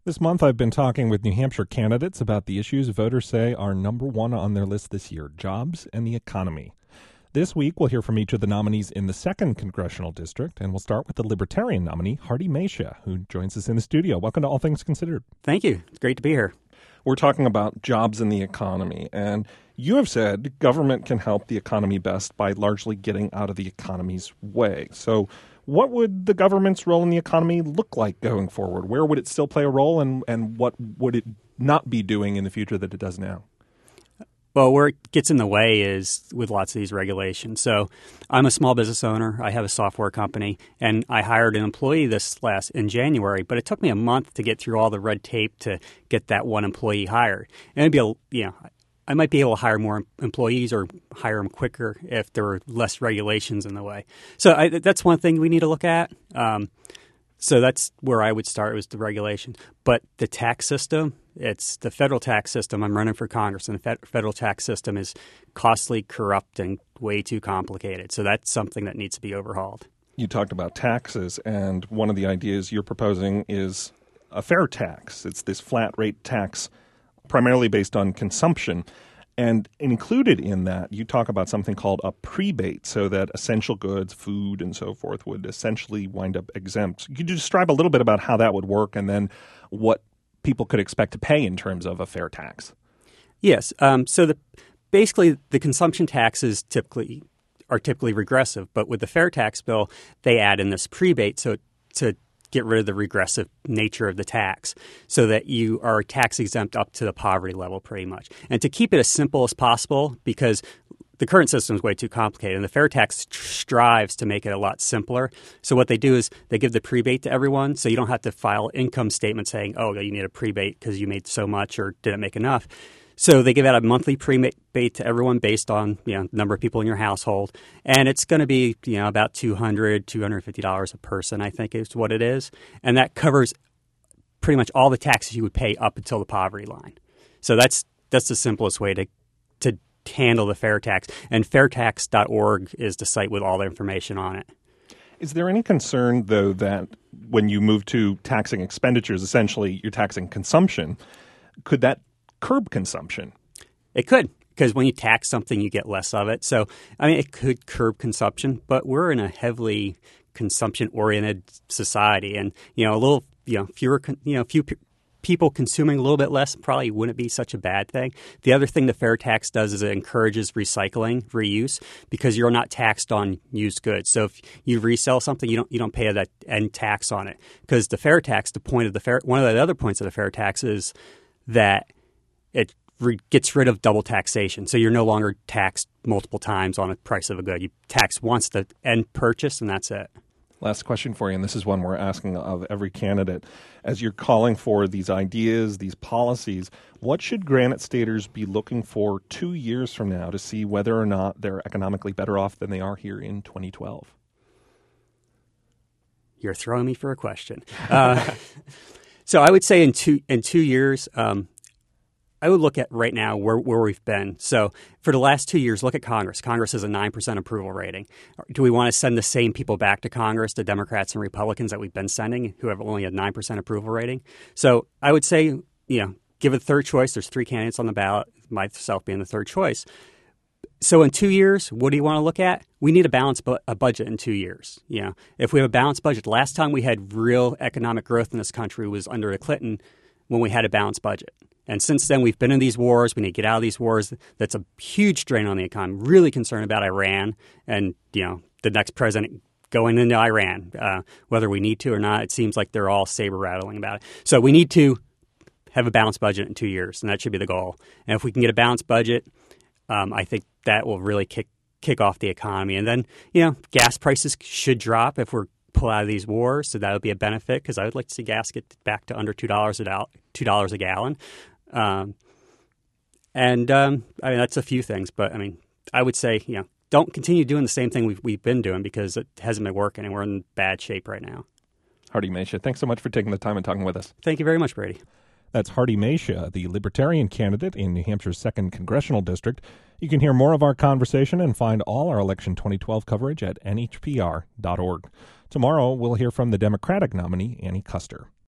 This month, I've been talking with New Hampshire candidates about the issues voters say are number one on their list this year: jobs and the economy. This week, we'll hear from each of the nominees in the 2nd Congressional District, and we'll start with the Libertarian nominee, Hardy Meschia, who joins us in the studio. Welcome to All Things Considered. Thank you. It's great to be here. We're talking about jobs and the economy, and you have said government can help the economy best by largely getting out of the economy's way. So what would the government's role in the economy look like going forward? Where would it still play a role, and what would it not be doing in the future that it does now? Well, where it gets in the way is with lots of these regulations. So I'm a small business owner. I have a software company, and I hired an employee in January, but it took me a month to get through all the red tape to get that one employee hired. And I might be able to hire more employees or hire them quicker if there were less regulations in the way. So that's one thing we need to look at. So that's where I would start, was the regulation. But the tax system, it's the federal tax system. I'm running for Congress, and the federal tax system is costly, corrupt, and way too complicated. So that's something that needs to be overhauled. You talked about taxes, and one of the ideas you're proposing is a fair tax. It's this flat rate tax primarily based on consumption. And included in that, you talk about something called a prebate, so that essential goods, food, and so forth would essentially wind up exempt. Could you describe a little bit about how that would work, and then what people could expect to pay in terms of a fair tax? Yes. Basically, the consumption taxes are typically regressive, but with the fair tax bill, they add in this prebate to get rid of the regressive nature of the tax so that you are tax exempt up to the poverty level pretty much. And to keep it as simple as possible, because the current system is way too complicated, and the fair tax strives to make it a lot simpler. So what they do is they give the prebate to everyone, so you don't have to file income statement saying, oh, you need a prebate because you made so much or didn't make enough. So they give out a monthly prebate to everyone based on number of people in your household, and it's going to be about $200, $250 a person, I think is what it is, and that covers pretty much all the taxes you would pay up until the poverty line. So that's the simplest way to handle the fair tax, and fairtax.org is the site with all the information on it. Is there any concern, though, that when you move to taxing expenditures, essentially you're taxing consumption, could that curb consumption? It could, because when you tax something, you get less of it. So, it could curb consumption, but we're in a heavily consumption-oriented society, and few people consuming a little bit less probably wouldn't be such a bad thing. The other thing the fair tax does is it encourages recycling, reuse, because you're not taxed on used goods. So if you resell something, you don't pay that end tax on it, because the fair tax, one of the other points of the fair tax is that it gets rid of double taxation. So you're no longer taxed multiple times on the price of a good. You tax once the end purchase, and that's it. Last question for you, and this is one we're asking of every candidate. As you're calling for these ideas, these policies, what should Granite Staters be looking for 2 years from now to see whether or not they're economically better off than they are here in 2012? You're throwing me for a question. So I would say in two years, I would look at right now where we've been. So for the last 2 years, look at Congress. Congress has a 9% approval rating. Do we want to send the same people back to Congress, the Democrats and Republicans that we've been sending, who have only a 9% approval rating? So I would say, give it a third choice. There's 3 candidates on the ballot, myself being the third choice. So in 2 years, what do you want to look at? We need a balanced budget in 2 years. If we have a balanced budget, the last time we had real economic growth in this country was under the Clinton, when we had a balanced budget. And since then, we've been in these wars. We need to get out of these wars. That's a huge drain on the economy. Really concerned about Iran and, the next president going into Iran. Whether we need to or not, it seems like they're all saber-rattling about it. So we need to have a balanced budget in 2 years, and that should be the goal. And if we can get a balanced budget, I think that will really kick off the economy. And then, gas prices should drop if we're pull out of these wars, so that would be a benefit, because I would like to see gas get back to under $2 a gallon. That's a few things, but I would say, don't continue doing the same thing we've been doing, because it hasn't been working and we're in bad shape right now. Hardy Meschia, thanks so much for taking the time and talking with us. Thank you very much, Brady. That's Hardy Meschia, the Libertarian candidate in New Hampshire's 2nd Congressional District. You can hear more of our conversation and find all our election 2012 coverage at nhpr.org. Tomorrow, we'll hear from the Democratic nominee, Annie Kuster.